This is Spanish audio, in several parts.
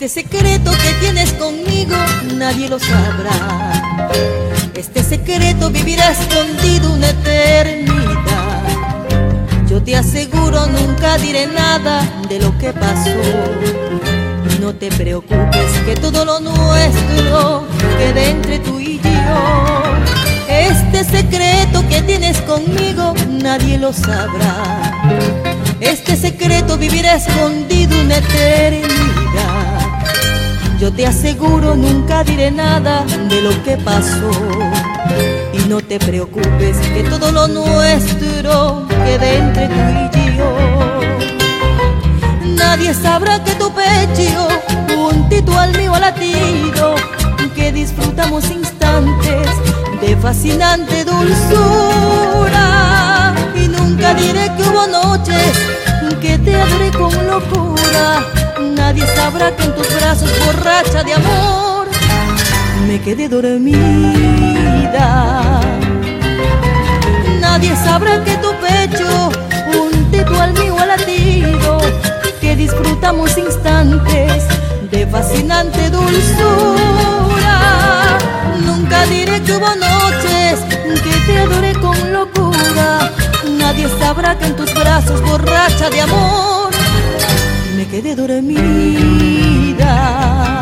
Este secreto que tienes conmigo nadie lo sabrá. Este secreto vivirá escondido una eternidad. Yo te aseguro nunca diré nada de lo que pasó. No te preocupes que todo lo nuestro quede entre tú y yo. Este secreto que tienes conmigo nadie lo sabrá. Este secreto vivirá escondido una eternidad. Yo te aseguro nunca diré nada de lo que pasó. Y no te preocupes que todo lo nuestro quede entre tú y yo. Nadie sabrá que tu pecho juntito al mío ha latido, que disfrutamos instantes de fascinante dulzura. Y nunca diré que hubo noches que te adoré con locura. Nadie sabrá que en tus brazos, borracha de amor, me quedé dormida. Nadie sabrá que tu pecho juntito al mío ha latido, que disfrutamos instantes de fascinante dulzura. Nunca diré que hubo noches que te adoré con locura. Nadie sabrá que en tus brazos, borracha de amor, me quedé dormida.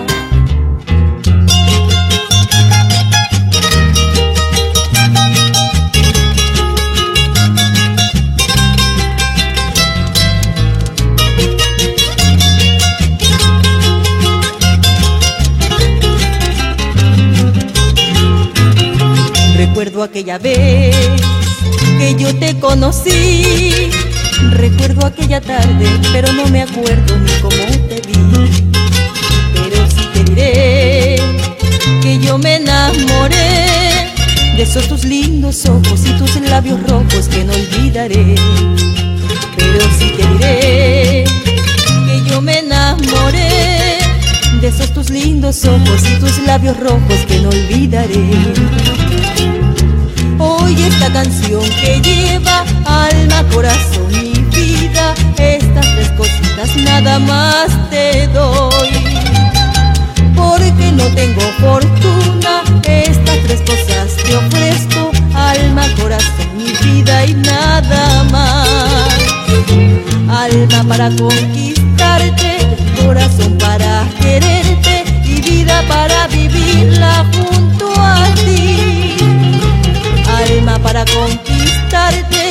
Recuerdo aquella vez que yo te conocí. Recuerdo aquella tarde, pero no me acuerdo ni cómo te vi. Pero sí te diré que yo me enamoré de esos tus lindos ojos y tus labios rojos que no olvidaré. Pero sí te diré que yo me enamoré de esos tus lindos ojos y tus labios rojos que no olvidaré. Oye esta canción que lleva alma, corazón y vida. Estas tres cositas nada más te doy, porque no tengo fortuna. Estas tres cosas te ofrezco: alma, corazón y vida y nada más. Alma para conquistarte, corazón para quererte y vida para vivirla junto a ti. Alma para conquistarte,